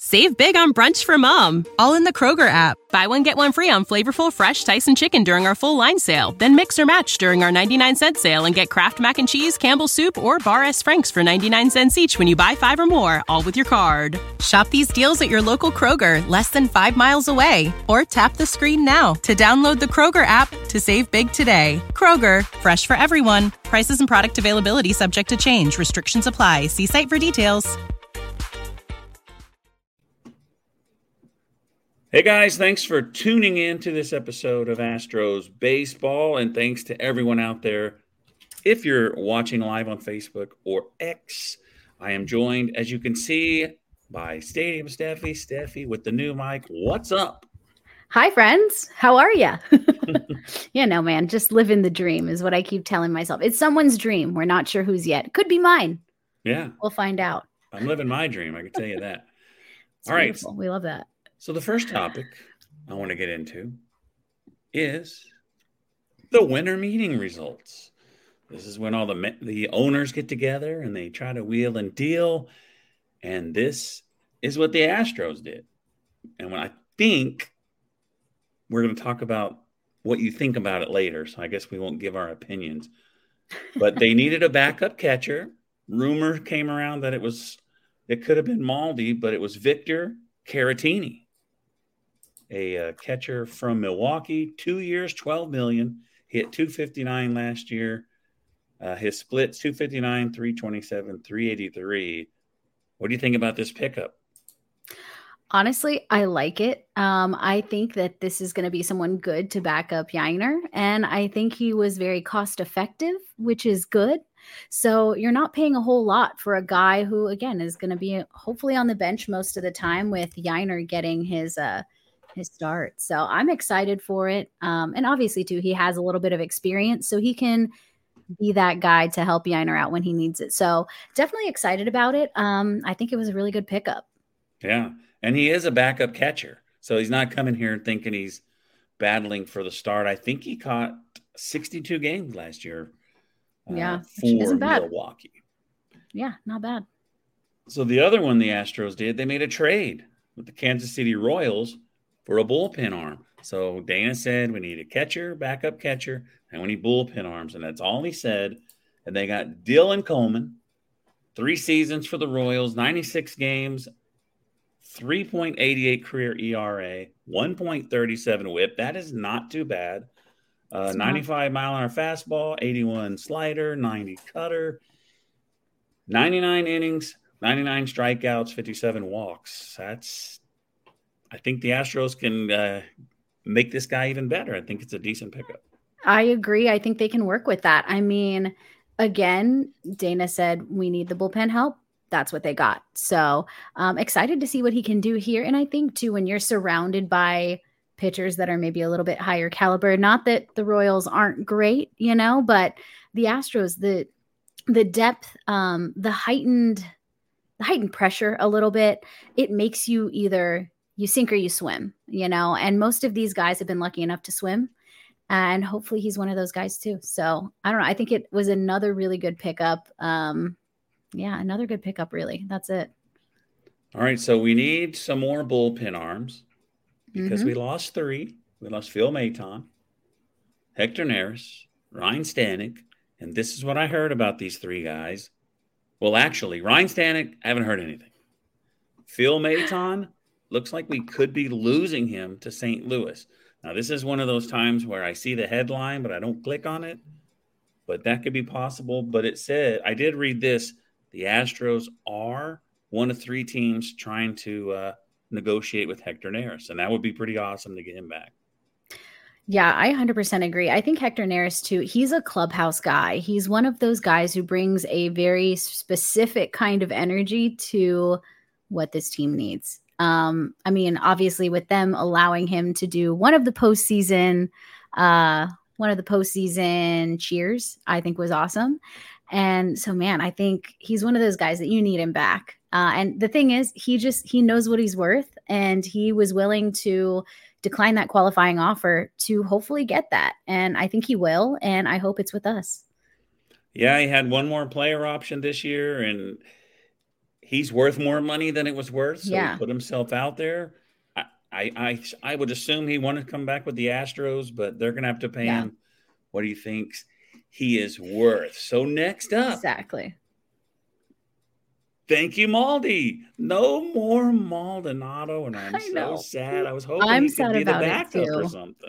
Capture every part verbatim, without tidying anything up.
Save big on brunch for mom, all in the Kroger app. Buy one, get one free on flavorful, fresh Tyson chicken during our full line sale. Then mix or match during our ninety-nine cent sale and get Kraft Mac and Cheese, Campbell's Soup, or Bar S. Frank's for ninety-nine cents each when you buy five or more, all with your card. Shop these deals at your local Kroger, less than five miles away. Or tap the screen now to download the Kroger app to save big today. Kroger, fresh for everyone. Prices and product availability subject to change. Restrictions apply. See site for details. Hey guys, thanks for tuning in to this episode of Astros Baseball, and thanks to everyone out there. If you're watching live on Facebook or X, I am joined, as you can see, by Stadium Steffi. Steffi with the new mic. What's up? Hi, friends. How are you? Yeah, no, man, just living the dream is what I keep telling myself. It's someone's dream. We're not sure whose yet. Could be mine. Yeah. We'll find out. I'm living my dream. I can tell you that. It's All beautiful. right. We love that. So the first topic I want to get into is the winter meeting results. This is when all the the owners get together and they try to wheel and deal. And this is what the Astros did. And when I think we're going to talk about what you think about it later, so I guess we won't give our opinions. But they needed a backup catcher. Rumor came around that it was it could have been Maldi, but it was Victor Caratini, a uh, catcher from Milwaukee, two years, twelve million dollars, hit two fifty-nine last year. Uh, his splits, two fifty-nine, three twenty-seven, three eighty-three. What do you think about this pickup? Honestly, I like it. Um, I think that this is going to be someone good to back up Yainer, and I think he was very cost effective, which is good. So you're not paying a whole lot for a guy who, again, is going to be hopefully on the bench most of the time, with Yainer getting his uh, his start. So I'm excited for it. Um, and obviously, too, he has a little bit of experience, so he can be that guy to help Yainer out when he needs it. So definitely excited about it. Um, I think it was a really good pickup. Yeah, and he is a backup catcher. So he's not coming here thinking he's battling for the start. I think he caught sixty-two games last year. Uh, yeah, for bad. Milwaukee. Yeah, not bad. So the other one the Astros did, they made a trade with the Kansas City Royals for a bullpen arm. So Dana said we need a catcher, backup catcher, and we need bullpen arms, and that's all he said. And they got Dylan Coleman, three seasons for the Royals, ninety-six games, three point eight eight career E R A, one point three seven whip. That is not too bad. Uh, ninety-five mile an hour fastball, eighty-one slider, ninety cutter, ninety-nine innings, ninety-nine strikeouts, fifty-seven walks. That's, I think the Astros can uh, make this guy even better. I think it's a decent pickup. I agree. I think they can work with that. I mean, again, Dana said we need the bullpen help. That's what they got. So um, excited to see what he can do here. And I think, too, when you're surrounded by pitchers that are maybe a little bit higher caliber, not that the Royals aren't great, you know, but the Astros, the the depth, um, the heightened, the heightened pressure a little bit, it makes you either you sink or you swim, you know, and most of these guys have been lucky enough to swim, and hopefully he's one of those guys too. So I don't know. I think it was another really good pickup. Um, yeah, another good pickup, really. That's it. All right. So we need some more bullpen arms, because Mm-hmm. we lost three. We lost Phil Maton, Hector Neris, Ryan Stanek, and this is what I heard about these three guys. Well, actually, Ryan Stanek, I haven't heard anything. Phil Maton, looks like we could be losing him to Saint Louis. Now, this is one of those times where I see the headline, but I don't click on it. But that could be possible. But it said, I did read this, the Astros are one of three teams trying to uh, negotiate with Hector Neris, and that would be pretty awesome to get him back. Yeah, I one hundred percent agree. I think Hector Neris, too, he's a clubhouse guy. He's one of those guys who brings a very specific kind of energy to what this team needs. Um, I mean, obviously, with them allowing him to do one of the postseason, uh, one of the postseason cheers, I think was awesome. And so, man, I think he's one of those guys that you need him back. Uh, and the thing is, he just, he knows what he's worth, and he was willing to decline that qualifying offer to hopefully get that. And I think he will, and I hope it's with us. Yeah, he had one more player option this year, and he's worth more money than it was worth. So Yeah. he put himself out there. I, I, I, I would assume he wanted to come back with the Astros, but they're going to have to pay Yeah. him what he thinks he is worth. So next up, Exactly. thank you, Maldi. No more Maldonado, and I'm I so know. sad. I was hoping I'm he could sad be the about it, backup or too. something.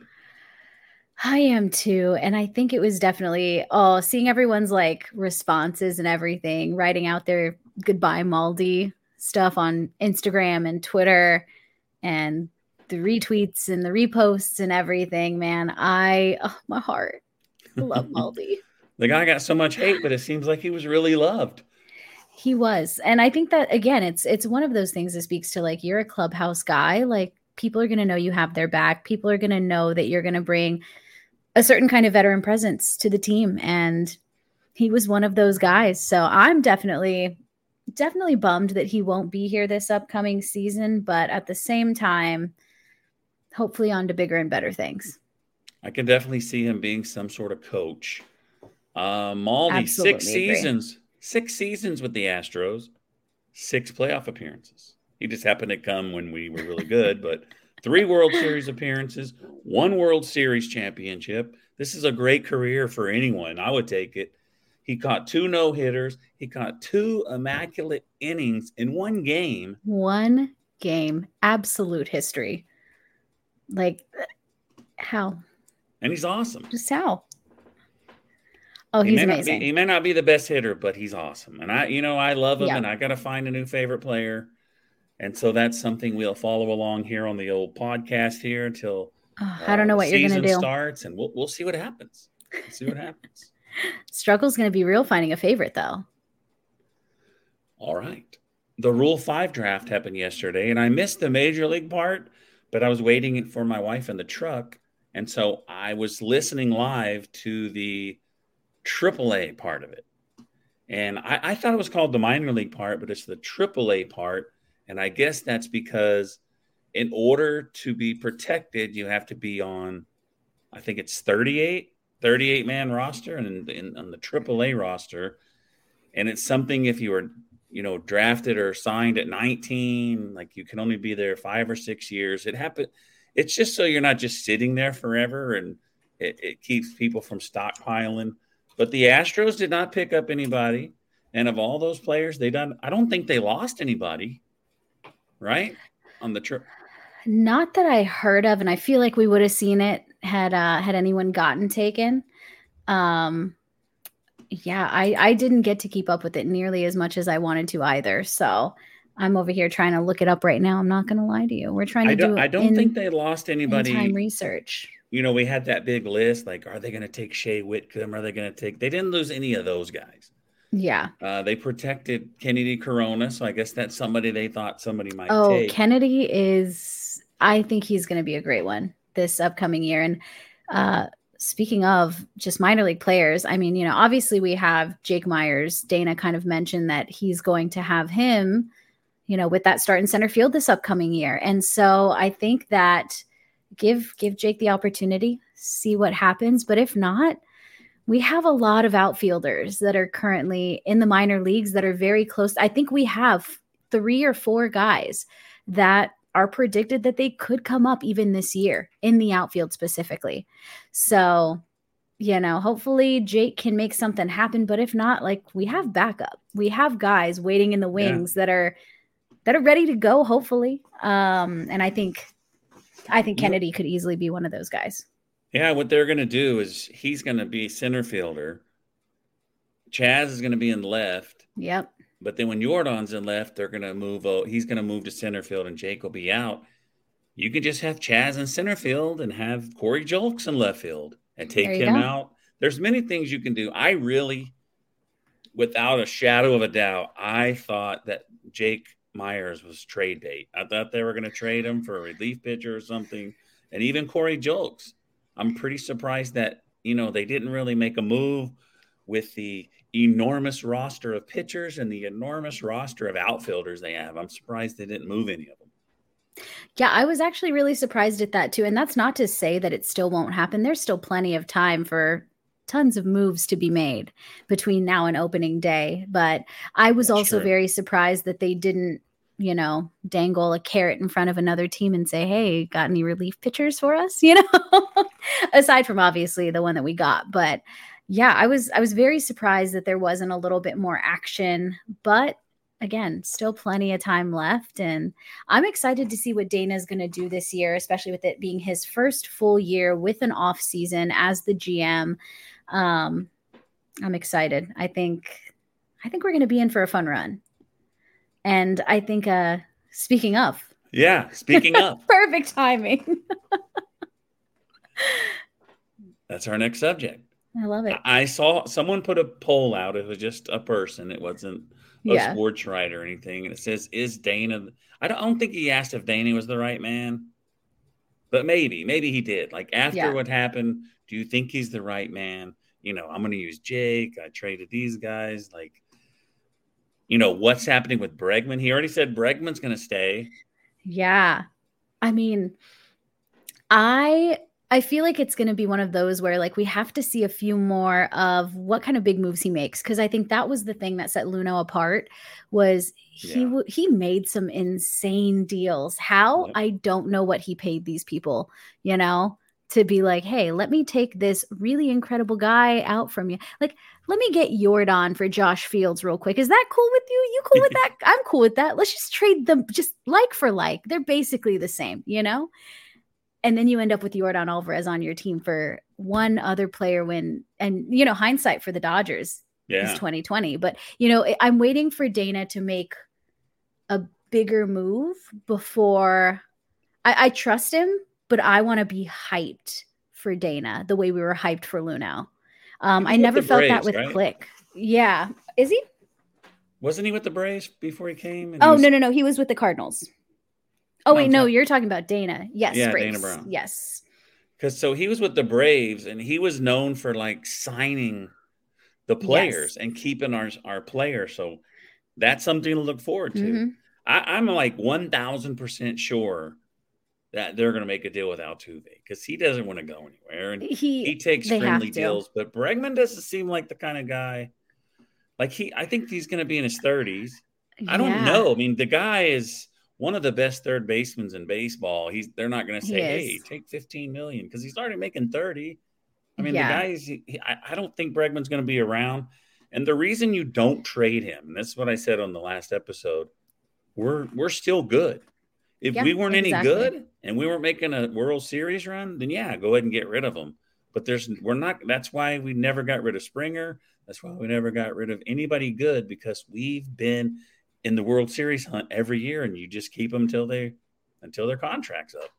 I am too. And I think it was definitely, oh, seeing everyone's like responses and everything, writing out their goodbye Maldi stuff on Instagram and Twitter and the retweets and the reposts and everything, man. I, oh, my heart. I love Maldi. The guy got so much hate, but it seems like he was really loved. He was. And I think that, again, it's it's one of those things that speaks to like, you're a clubhouse guy. Like, people are going to know you have their back. People are going to know that you're going to bring a certain kind of veteran presence to the team. And he was one of those guys. So I'm definitely, definitely bummed that he won't be here this upcoming season. But at the same time, hopefully on to bigger and better things. I can definitely see him being some sort of coach. Uh, Maldi, Absolutely six agree. seasons, six seasons with the Astros, six playoff appearances. He just happened to come when we were really good, but three World Series appearances, one World Series championship. This is a great career for anyone. I would take it. He caught two no-hitters. He caught two immaculate innings in one game. One game. Absolute history. Like, how? And he's awesome. Just how? Oh, he he's may amazing. Not be, he may not be the best hitter, but he's awesome. And I, you know, I love him, Yeah. and I got to find a new favorite player. And so that's something we'll follow along here on the old podcast here until Oh, I don't know uh, what the you're going to season do. starts, and we'll we'll see what happens. We'll see what happens. Struggle's going to be real finding a favorite, though. All right. The Rule five draft happened yesterday, and I missed the Major League part, but I was waiting for my wife in the truck, and so I was listening live to the triple A part of it. And I, I thought it was called the minor league part, but it's the triple A part. And I guess that's because in order to be protected, you have to be on, I think it's thirty-eight, thirty-eight man roster and in, in, on the triple A roster. And it's something if you were, you know, drafted or signed at nineteen, like you can only be there five or six years. It happened. It's just so you're not just sitting there forever, and it, it keeps people from stockpiling. But the Astros did not pick up anybody. And of all those players, they done, I don't think they lost anybody, right? On the trip. Not that I heard of, and I feel like we would have seen it had uh, had anyone gotten taken. Um, yeah, I, I didn't get to keep up with it nearly as much as I wanted to either. So I'm over here trying to look it up right now. I'm not going to lie to you. We're trying to I don't, do I don't in, think they lost anybody. time research. You know, we had that big list. Like, are they going to take Shea Whitcomb? Are they going to take? They didn't lose any of those guys. Yeah. Uh, they protected Kennedy Corona, so I guess that's somebody they thought somebody might Oh, take. Kennedy is, I think he's going to be a great one this upcoming year. And uh, speaking of just minor league players, I mean, you know, obviously we have Jake Myers. Dana kind of mentioned that he's going to have him, you know, with that start in center field this upcoming year. And so I think that give, give Jake the opportunity, see what happens. But if not, we have a lot of outfielders that are currently in the minor leagues that are very close. I think we have three or four guys that are predicted that they could come up even this year in the outfield specifically. So, you know, hopefully Jake can make something happen. But if not, like, we have backup. We have guys waiting in the wings yeah. that are that are ready to go, hopefully. Um, and I think I think Kennedy could easily be one of those guys. Yeah, what they're going to do is he's going to be center fielder. Chaz is going to be in left. Yep. But then when Jordan's in left, they're going to move. Oh, he's going to move to center field, and Jake will be out. You can just have Chaz in center field and have Corey Julks in left field and take him go. out. There's many things you can do. I really, without a shadow of a doubt, I thought that Jake Myers was trade bait. I thought they were going to trade him for a relief pitcher or something, and even Corey Julks. I'm pretty surprised that, you know, they didn't really make a move with the enormous roster of pitchers and the enormous roster of outfielders they have. I'm surprised they didn't move any of them. Yeah, I was actually really surprised at that too. And that's not to say that it still won't happen. There's still plenty of time for tons of moves to be made between now and opening day. But I was That's also true. very surprised that they didn't, you know, dangle a carrot in front of another team and say, hey, got any relief pitchers for us? You know, aside from obviously the one that we got. But yeah, I was, I was very surprised that there wasn't a little bit more action, but again, still plenty of time left. And I'm excited to see what Dana's going to do this year, especially with it being his first full year with an off season as the G M. Um, I'm excited. I think, I think we're going to be in for a fun run. And I think, uh, speaking of, yeah, speaking of, perfect timing. That's our next subject. I love it. I saw someone put a poll out. It was just a person. It wasn't a Yeah. sports writer or anything. And it says, is Dana, I don't, I don't think he asked if Dana was the right man, but maybe, maybe he did. Like after Yeah. what happened, do you think he's the right man? You know, I'm going to use Jake. I traded these guys. Like, you know, what's happening with Bregman? He already said Bregman's going to stay. Yeah. I mean, I I feel like it's going to be one of those where like we have to see a few more of what kind of big moves he makes, because I think that was the thing that set Luhnow apart was he Yeah. w- he made some insane deals. How? Yep. I don't know what he paid these people, you know, to be like, hey, let me take this really incredible guy out from you. Like, let me get Yordan for Josh Fields real quick. Is that cool with you? You cool with that? I'm cool with that. Let's just trade them just like for like. They're basically the same, you know? And then you end up with Yordan Alvarez on your team for one other player when, and, you know, hindsight for the Dodgers Yeah. is twenty twenty. But, you know, I'm waiting for Dana to make a bigger move before I, I trust him, but I want to be hyped for Dana the way we were hyped for Luhnow. Um, He was I with never the felt Braves, that with right? Click. Yeah. Is he? Wasn't he with the Braves before he came? And he Oh, was- no, no, no. He was with the Cardinals. Oh, No, wait, I'm no, sorry. you're talking about Dana. Yes, Yeah, Braves. Dana Brown. Yes. Because so he was with the Braves, and he was known for like signing the players Yes. and keeping our our players. So that's something to look forward to. Mhm. I, I'm like one thousand percent sure that they're going to make a deal with Altuve because he doesn't want to go anywhere, and He, he takes they friendly have to. deals. But Bregman doesn't seem like the kind of guy. Like he, I think he's going to be in his thirties. I don't Yeah, know. I mean, the guy is one of the best third basemen in baseball. He's they're not going to He say, is. "Hey, take fifteen million," because he's already making thirty. I mean, Yeah. the guy is. He, I, I don't think Bregman's going to be around. And the reason you don't trade him, and that's what I said on the last episode, we're we're still good. If Yeah, we weren't exactly. any good and we weren't making a World Series run, then yeah, go ahead and get rid of him. But there's we're not. That's why we never got rid of Springer. That's why we never got rid of anybody good, because we've been in the World Series hunt every year, and you just keep them until they until their contract's up.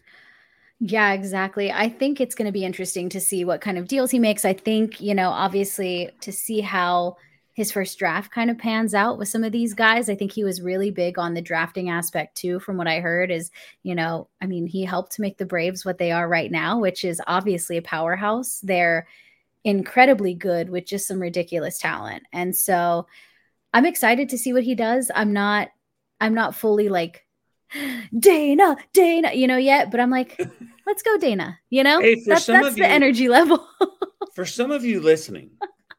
Yeah, exactly. I think it's going to be interesting to see what kind of deals he makes. I think, you know, obviously to see how his first draft kind of pans out with some of these guys. I think he was really big on the drafting aspect too, from what I heard is, you know, I mean, he helped make the Braves what they are right now, which is obviously a powerhouse. They're incredibly good with just some ridiculous talent. And so I'm excited to see what he does. I'm not, I'm not fully like, Dana, Dana, you know, yet, but I'm like, let's go, Dana. You know, Hey, for that's some that's of the you- energy level. For some of you listening,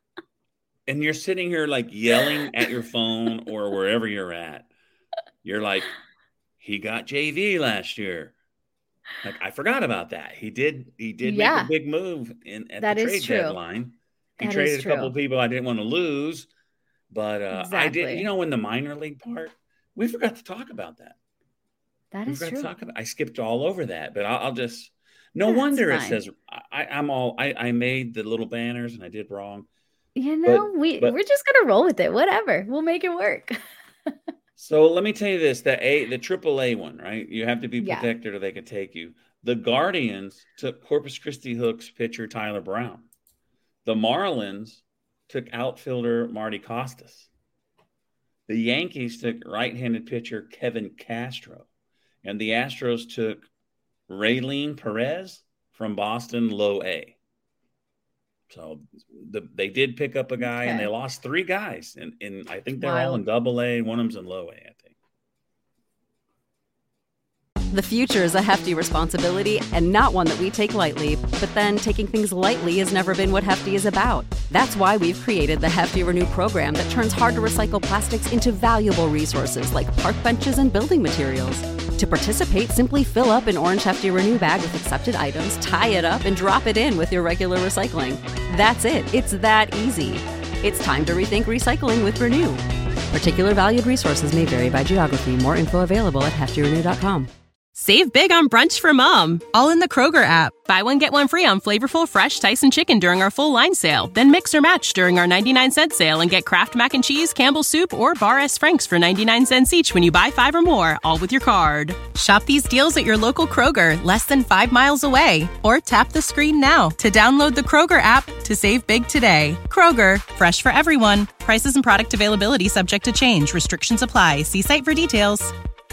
and you're sitting here like yelling at your phone or wherever you're at, you're like, he got J V last year. Like, I forgot about that. He did. He did Yeah. make a big move in at That the is trade true. deadline. He That traded is a couple true. people I didn't want to lose, but uh, I did. Exactly. You know, in the minor league part, we forgot to talk about that. That We is forgot true. to talk about. I skipped all over that, but I'll, I'll just. No That's wonder it fine. says I, I'm all. I, I made the little banners and I did wrong. You know, we but- we're just gonna roll with it. Whatever, we'll make it work. So let me tell you this: the A, the triple A one, right? You have to be Yeah. protected, or they can take you. The Guardians took Corpus Christi Hooks pitcher Tyler Brown. The Marlins took outfielder Marty Costas. The Yankees took right-handed pitcher Kevin Castro, and the Astros took Raylene Perez from Boston, low A. So the, they did pick up a guy, and Okay. they lost three guys, and, and I think they're all Wild. in double A, and one of them's in low A, I think. The future is a hefty responsibility and not one that we take lightly. But then taking things lightly has never been what Hefty is about. That's why we've created the Hefty Renew program that turns hard to recycle plastics into valuable resources like park benches and building materials. To participate, simply fill up an orange Hefty Renew bag with accepted items, tie it up, and drop it in with your regular recycling. That's it. It's that easy. It's time to rethink recycling with Renew. Particular valued resources may vary by geography. More info available at hefty renew dot com. Save big on brunch for mom, all in the Kroger app. Buy one, get one free on flavorful, fresh Tyson chicken during our full line sale. Then mix or match during our ninety-nine cent sale and get Kraft Mac and Cheese, Campbell's Soup, or Bar S. Frank's for ninety-nine cents each when you buy five or more, all with your card. Shop these deals at your local Kroger, less than five miles away. Or tap the screen now to download the Kroger app to save big today. Kroger, fresh for everyone. Prices and product availability subject to change. Restrictions apply. See site for details.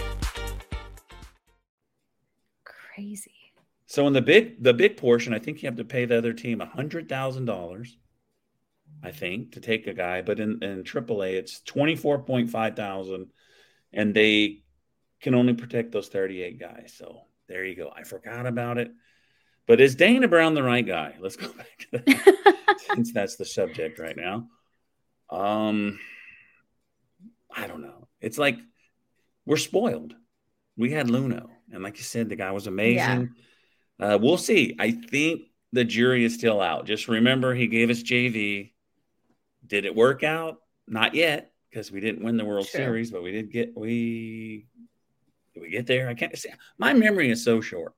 Crazy. So in the big the big portion, I think you have to pay the other team a hundred thousand dollars. I think to take a guy, but in, in triple A it's twenty four point five thousand, and they can only protect those thirty eight guys. So there you go. I forgot about it. But is Dana Brown the right guy? Let's go back to that since that's the subject right now. Um, I don't know. It's like we're spoiled. We had Luno. And like you said, the guy was amazing. Yeah. Uh, we'll see. I think the jury is still out. Just remember, he gave us J V. Did it work out? Not yet, because we didn't win the World sure. Series, but we did get we did we get there? I can't say. My memory is so short.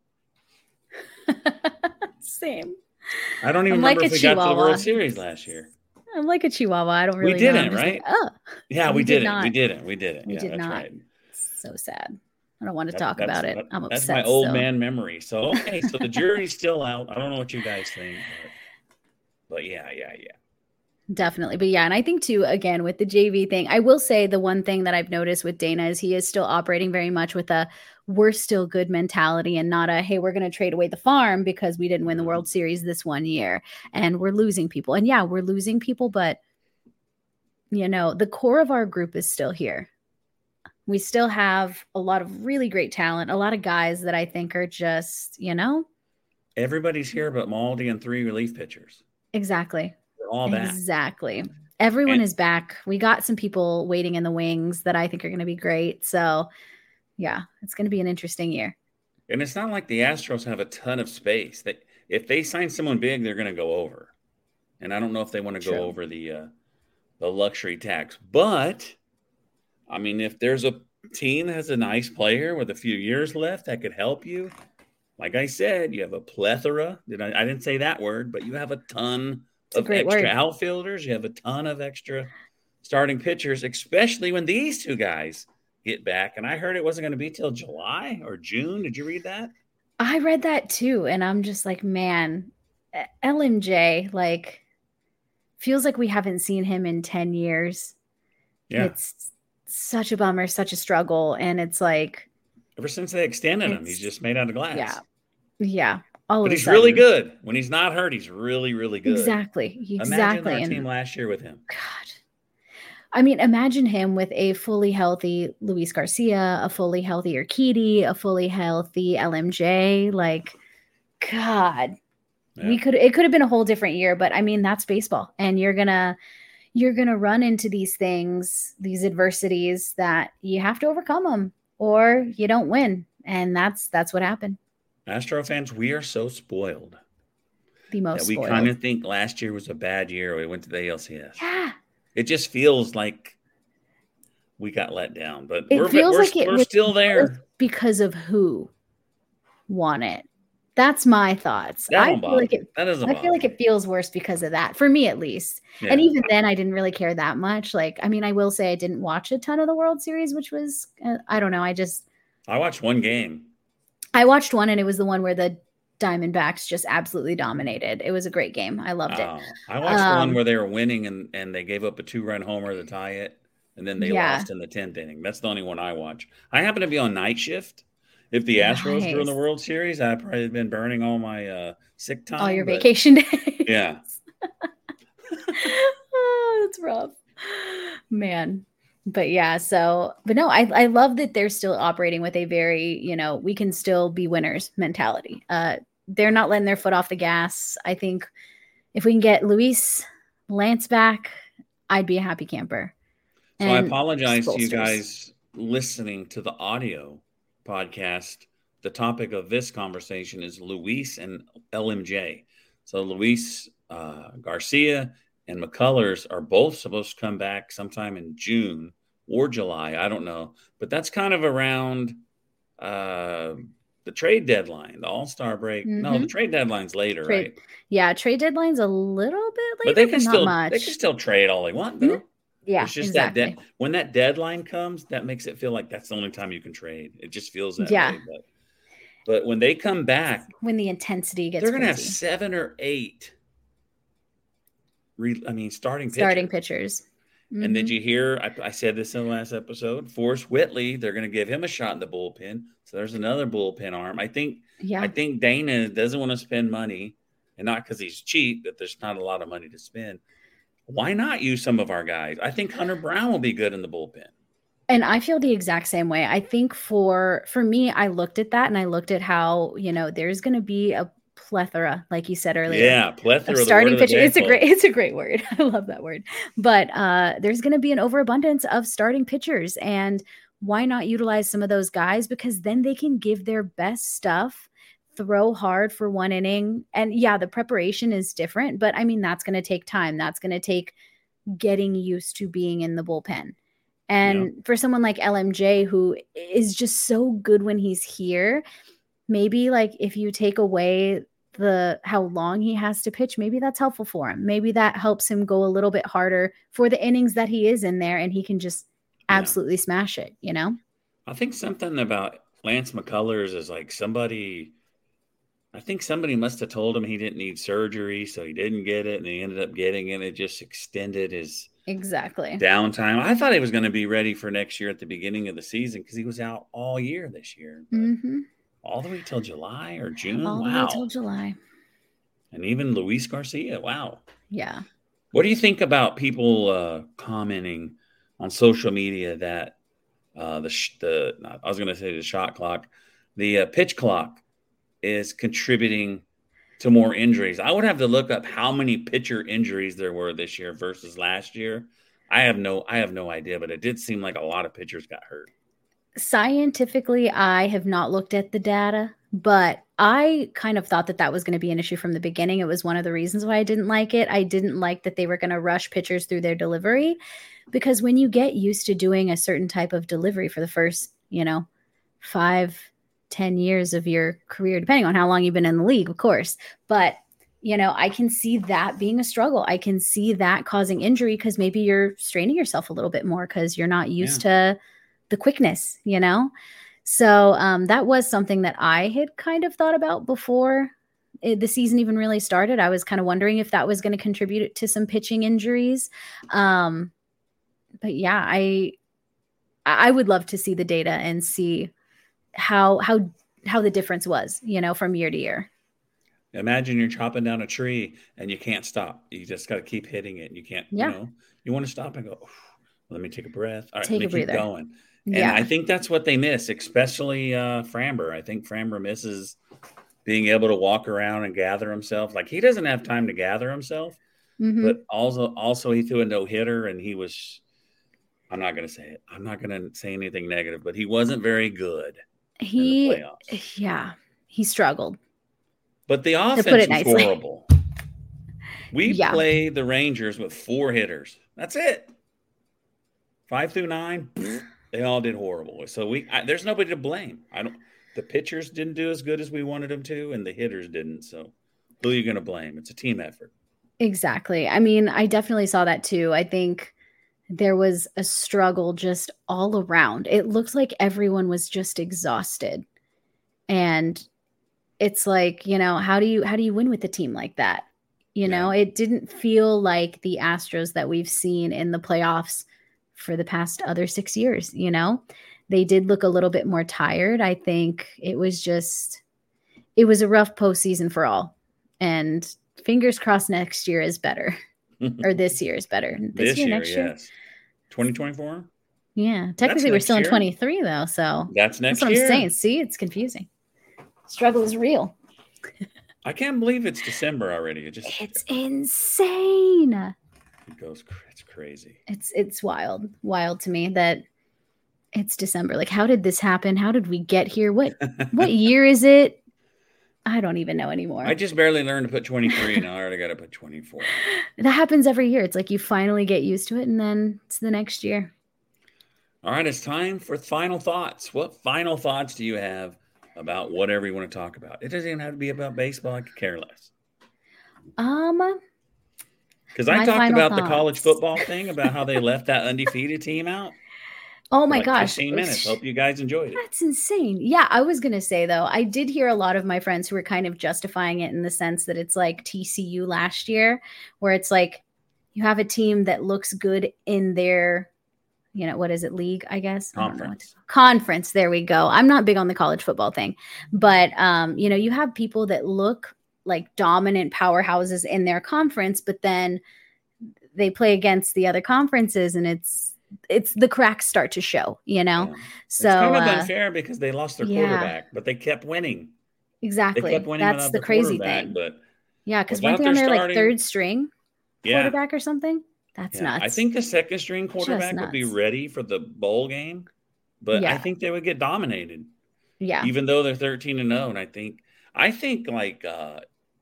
Same. I don't even I'm remember like if we Chihuahua. got to the World Series last year. I'm like a Chihuahua. I don't really. We didn't, know. right? Like, oh, yeah, we, we did didn't. We didn't. We didn't. We yeah, did that's not. Right. So sad. I don't want to that, talk about it. I'm that's upset. That's my old so. man memory. So, okay. So the jury's still out. I don't know what you guys think. But, but yeah, yeah, yeah. Definitely. But yeah, and I think too, again, with the J V thing, I will say the one thing that I've noticed with Dana is he is still operating very much with a we're still good mentality and not a, hey, we're going to trade away the farm because we didn't win the World Series this one year and we're losing people. And yeah, we're losing people, but you know, the core of our group is still here. We still have a lot of really great talent, a lot of guys that I think are just, you know. Everybody's here but Maldi and three relief pitchers. Exactly. They're all back. Exactly. Everyone and, is back. We got some people waiting in the wings that I think are going to be great. So, yeah, it's going to be an interesting year. And it's not like the Astros have a ton of space. That if they sign someone big, they're going to go over. And I don't know if they want to go over the uh, the luxury tax. But, I mean, if there's a team that has a nice player with a few years left that could help you, like I said, you have a plethora. Did I, I didn't say that word, but you have a ton it's of a extra word. outfielders. You have a ton of extra starting pitchers, especially when these two guys get back. And I heard it wasn't going to be till July or June. Did you read that? I read that too. And I'm just like, man, L M J, like, feels like we haven't seen him in ten years. Yeah. It's such a bummer, such a struggle. And it's like, ever since they extended him, he's just made out of glass. Yeah. Yeah. All but of he's sudden. really good. When he's not hurt, he's really, really good. Exactly. Exactly. Imagine our and, team last year with him. God. I mean, imagine him with a fully healthy Luis Garcia, a fully healthy Urquidy, a fully healthy L M J. Like, God, yeah. we could, it could have been a whole different year, but I mean, that's baseball. And you're going to, you're going to run into these things, these adversities that you have to overcome them or you don't win. And that's, that's what happened. Astro fans, we are so spoiled. The most that we spoiled. kind of think last year was a bad year. We went to the A L C S. Yeah. It just feels like we got let down, but it we're, feels we're, like it we're still there because of who won it. That's my thoughts. That I don't feel bother like it. That doesn't I feel bother like it feels worse because of that, for me at least. Yeah. And even then, I didn't really care that much. Like, I mean, I will say I didn't watch a ton of the World Series, which was uh, I don't know. I just I watched one game. I watched one, and it was the one where the Diamondbacks just absolutely dominated. It was a great game. I loved Oh, it. I watched Um, the one where they were winning and, and they gave up a two-run homer to tie it, and then they Yeah. lost in the tenth inning. That's the only one I watch. I happen to be on night shift. If the Astros were in the Nice. World Series, I'd probably been burning all my uh, sick time. All your but- vacation days. Yeah. Oh, that's rough. Man. But yeah, so, but no, I, I love that they're still operating with a very, you know, we can still be winners mentality. Uh, they're not letting their foot off the gas. I think if we can get Luis Lance back, I'd be a happy camper. So and I apologize to you guys listening to the audio podcast. The topic of this conversation is Luis and L M J. So Luis uh, Garcia and McCullers are both supposed to come back sometime in June or July. I don't know. But that's kind of around uh, the trade deadline, the All-Star break. Mm-hmm. No, the trade deadline's later, trade, right? Yeah, trade deadline's a little bit later, but they can but still not much. They can still trade all they want, though. Mm-hmm. Yeah, it's just exactly. that de- when that deadline comes, that makes it feel like that's the only time you can trade. It just feels that yeah. way. But, but when they come back, when the intensity gets, they're going to have crazy. seven or eight. Re- I mean, starting pitchers. starting pitchers. Mm-hmm. And did you hear? I, I said this in the last episode. Forrest Whitley, they're going to give him a shot in the bullpen. So there's another bullpen arm. I think. Yeah. I think Dana doesn't want to spend money, and not because he's cheap, but there's not a lot of money to spend. Why not use some of our guys? I think Hunter Brown will be good in the bullpen. And I feel the exact same way. I think for for me, I looked at that and I looked at how, you know, there's going to be a plethora, like you said earlier. Yeah, plethora. Of starting pitchers. It's a great, it's a great word. I love that word. But uh, there's going to be an overabundance of starting pitchers, and why not utilize some of those guys, because then they can give their best stuff, throw hard for one inning. And yeah, the preparation is different, but I mean, that's going to take time. That's going to take getting used to being in the bullpen. And yeah. for someone like L M J, who is just so good when he's here, maybe like if you take away the how long he has to pitch, maybe that's helpful for him. Maybe that helps him go a little bit harder for the innings that he is in there, and he can just absolutely yeah. smash it, you know? I think something about Lance McCullers is like somebody – I think somebody must have told him he didn't need surgery, so he didn't get it, and he ended up getting it. It just extended his exactly downtime. I thought he was going to be ready for next year at the beginning of the season because he was out all year this year. But mm-hmm. all the way till July or June? All wow. the way till July. And even Luis Garcia. Wow. Yeah. What do you think about people uh, commenting on social media that uh, the, sh- the I was going to say the shot clock, the uh, pitch clock is contributing to more injuries? I would have to look up how many pitcher injuries there were this year versus last year. I have no, I have no idea, but it did seem like a lot of pitchers got hurt. Scientifically, I have not looked at the data, but I kind of thought that that was going to be an issue from the beginning. It was one of the reasons why I didn't like it. I didn't like that they were going to rush pitchers through their delivery, because when you get used to doing a certain type of delivery for the first, you know, five, ten years of your career, depending on how long you've been in the league, of course. But, you know, I can see that being a struggle. I can see that causing injury because maybe you're straining yourself a little bit more because you're not used yeah. to the quickness, you know? So um, that was something that I had kind of thought about before it, the season even really started. I was kind of wondering if that was going to contribute to some pitching injuries. Um, but yeah, I I would love to see the data and see how how how the difference was, you know, from year to year. Imagine you're chopping down a tree and you can't stop. You just got to keep hitting it. You can't, yeah. you know, you want to stop and go, let me take a breath. All right, take let me keep going. And yeah. I think that's what they miss, especially uh, Framber. I think Framber misses being able to walk around and gather himself. Like, he doesn't have time to gather himself, mm-hmm. but also, also he threw a no-hitter, and he was, I'm not going to say it. I'm not going to say anything negative, but he wasn't very good. He, in the playoffs. yeah, he struggled. But the offense was horrible. We yeah. played the Rangers with four hitters. That's it. Five through nine, they all did horrible. So we, I, there's nobody to blame. I don't. The pitchers didn't do as good as we wanted them to, and the hitters didn't. So who are you going to blame? It's a team effort. Exactly. I mean, I definitely saw that too. I think there was a struggle just all around. It looked like everyone was just exhausted. And it's like, you know, how do you how do you win with a team like that? You yeah. know, it didn't feel like the Astros that we've seen in the playoffs for the past other six years, you know? They did look a little bit more tired. I think it was just it was a rough postseason for all. And fingers crossed next year is better. Or this year is better. This, this year, year, next yes. year? twenty twenty-four? Yeah. Technically, we're still year. in twenty-three, though. So that's next that's what year. I'm saying. See, it's confusing. Struggle is real. I can't believe it's December already. It just It's insane. It goes. It's crazy. It's it's wild, wild to me that it's December. Like, how did this happen? How did we get here? What what year is it? I don't even know anymore. I just barely learned to put twenty-three, and I already got to put twenty-four. That happens every year. It's like you finally get used to it, and then it's the next year. All right, it's time for final thoughts. What final thoughts do you have about whatever you want to talk about? It doesn't even have to be about baseball. I could care less. Um, because I my talked final about the thoughts. college football thing, about how they left that undefeated team out. Oh for my like gosh. fifteen minutes. Hope you guys enjoyed it. That's insane. Yeah, I was going to say, though, I did hear a lot of my friends who were kind of justifying it in the sense that it's like T C U last year, where it's like you have a team that looks good in their, you know, what is it, league, I guess? I don't know what to- Conference. Conference. There we go. I'm not big on the college football thing, but, um, you know, you have people that look like dominant powerhouses in their conference, but then they play against the other conferences and it's, it's the cracks start to show, you know? Yeah. So it's kind of uh, unfair because they lost their yeah. quarterback, but they kept winning. exactly. They kept winning That's without the their crazy quarterback, thing. But Yeah, because without weren't they on their their like starting- third string yeah, quarterback or something? That's yeah. nuts. I think the second string quarterback would be nuts. ready for the bowl game, but I Yeah. think they would get dominated, yeah. even though they're thirteen and oh. And I think, I think like uh,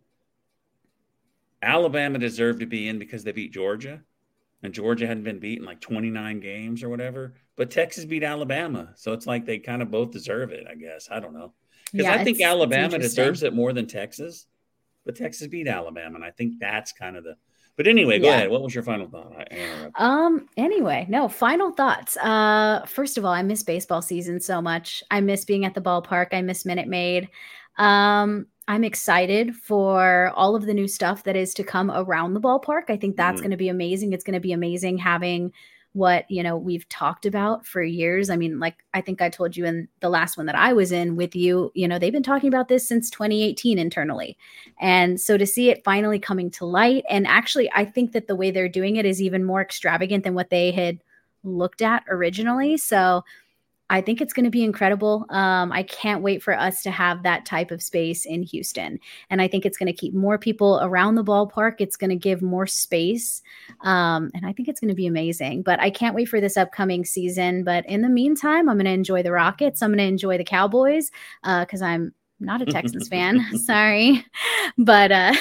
Alabama deserved to be in because they beat Georgia. And Georgia hadn't been beaten like twenty-nine games or whatever. But Texas beat Alabama. So it's like they kind of both deserve it, I guess. I don't know. Because Yeah, I think it's- it's Alabama interesting. deserves it more than Texas. But Texas beat Alabama. And I think that's kind of the – but anyway, go Yeah. ahead. What was your final thought? I interrupted. Um, anyway, no, final thoughts. Uh, first of all, I miss baseball season so much. I miss being at the ballpark. I miss Minute Maid. Um, I'm excited for all of the new stuff that is to come around the ballpark. I think that's Mhm. going to be amazing. It's going to be amazing having what, you know, we've talked about for years. I mean, like, I think I told you in the last one that I was in with you, you know, they've been talking about this since twenty eighteen internally. And so to see it finally coming to light, and actually, I think that the way they're doing it is even more extravagant than what they had looked at originally. So I think it's going to be incredible. Um, I can't wait for us to have that type of space in Houston. And I think it's going to keep more people around the ballpark. It's going to give more space. Um, and I think it's going to be amazing. But I can't wait for this upcoming season. But in the meantime, I'm going to enjoy the Rockets. I'm going to enjoy the Cowboys because uh, I'm not a Texans fan. Sorry. But uh,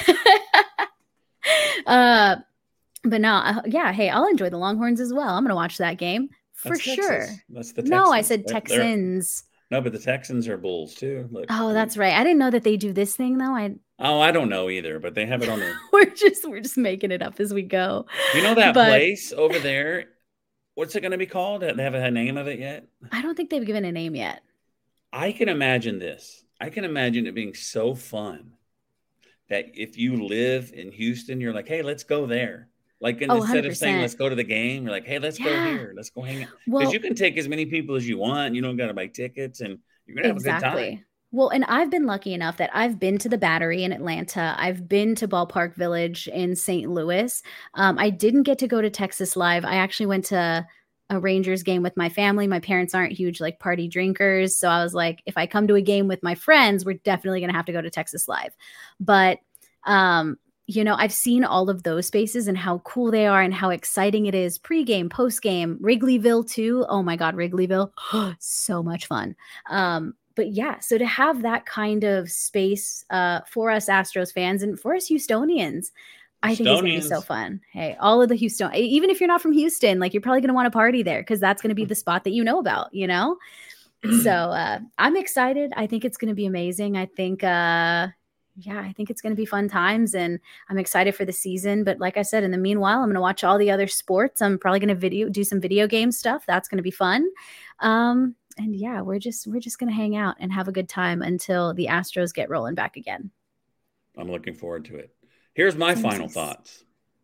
uh, but no, uh, yeah, hey, I'll enjoy the Longhorns as well. I'm going to watch that game. For That's sure. Texas. That's the Texans. No, I said They're- they're- Texans. No, but the Texans are Bulls too. Look. Oh, that's right. I didn't know that they do this thing though. I Oh, I don't know either, but they have it on their. we're just we're just making it up as we go. You know that But- place over there? What's it going to be called? They haven't a name of it yet. I don't think they've given a name yet. I can imagine this. I can imagine it being so fun that if you live in Houston, you're like, hey, let's go there. Like Oh, instead of saying one hundred percent. let's go to the game, you're like, hey, let's go Yeah. here. Let's go hang out. Because Well, you can take as many people as you want. You don't got to buy tickets, and you're gonna have a good exactly. time. Well, and I've been lucky enough that I've been to the Battery in Atlanta. I've been to Ballpark Village in Saint Louis. Um, I didn't get to go to Texas Live. I actually went to a Rangers game with my family. My parents aren't huge like party drinkers. So I was like, if I come to a game with my friends, we're definitely going to have to go to Texas Live. But, um, you know, I've seen all of those spaces and how cool they are and how exciting it is pregame, postgame, Wrigleyville too. Oh my God, Wrigleyville. So much fun. Um, but yeah, so to have that kind of space uh, for us Astros fans and for us Houstonians, I think it's going to be so Houstonians. fun. Hey, all of the Houston, even if you're not from Houston, like you're probably going to want to party there because that's going to be the spot that you know about, you know? So uh, I'm excited. I think it's going to be amazing. I think, uh, yeah, I think it's going to be fun times and I'm excited for the season. But like I said, in the meanwhile, I'm going to watch all the other sports. I'm probably going to video do some video game stuff. That's going to be fun. Um, and yeah, we're just, we're just going to hang out and have a good time until the Astros get rolling back again. I'm looking forward to it. Here's my final Nice. thoughts.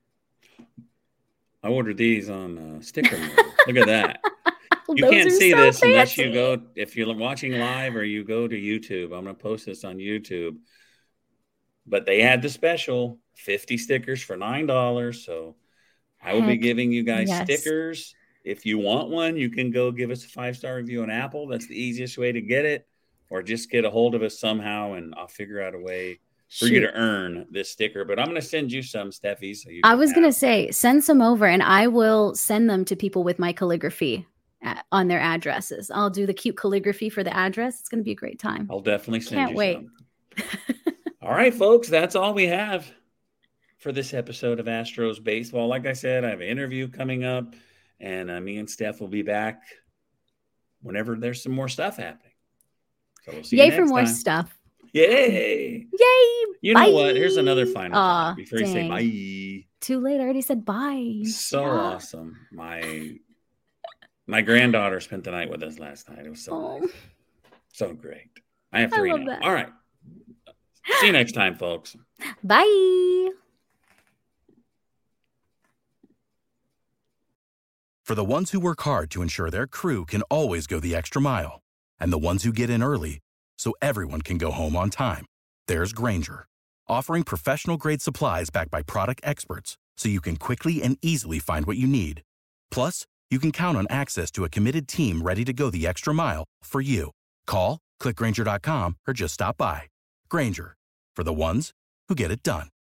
I ordered these on uh, sticker mode. Look at that. You Those can't are see so this unless you fancy. go, if you're watching live or you go to YouTube. I'm going to post this on YouTube. But they had the special fifty stickers for nine dollars. So I will be Heck giving you guys yes. stickers If you want one, you can go give us a five-star review on Apple. That's the easiest way to get it. Or just get a hold of us somehow, and I'll figure out a way for Shoot. you to earn this sticker. But I'm going to send you some, Steffi. So you I was going to say, send some over, and I will send them to people with my calligraphy at, on their addresses. I'll do the cute calligraphy for the address. It's going to be a great time. I'll definitely send Can't you wait. some. All right, folks, that's all we have for this episode of Astros Baseball. Like I said, I have an interview coming up, and uh, me and Steph will be back whenever there's some more stuff happening. So we'll see Yay you next for more time. stuff. Yay. Yay. You bye. know what? Here's another final Aw, thing before you say dang. bye. Too late. I already said bye. So Yeah. awesome. My my granddaughter spent the night with us last night. It was so Oh. nice. So great. I have I three love now. that. All right. See you next time, folks. Bye. For the ones who work hard to ensure their crew can always go the extra mile, and the ones who get in early so everyone can go home on time, there's Grainger, offering professional-grade supplies backed by product experts so you can quickly and easily find what you need. Plus, you can count on access to a committed team ready to go the extra mile for you. Call, click Grainger dot com, or just stop by. Grainger, for the ones who get it done.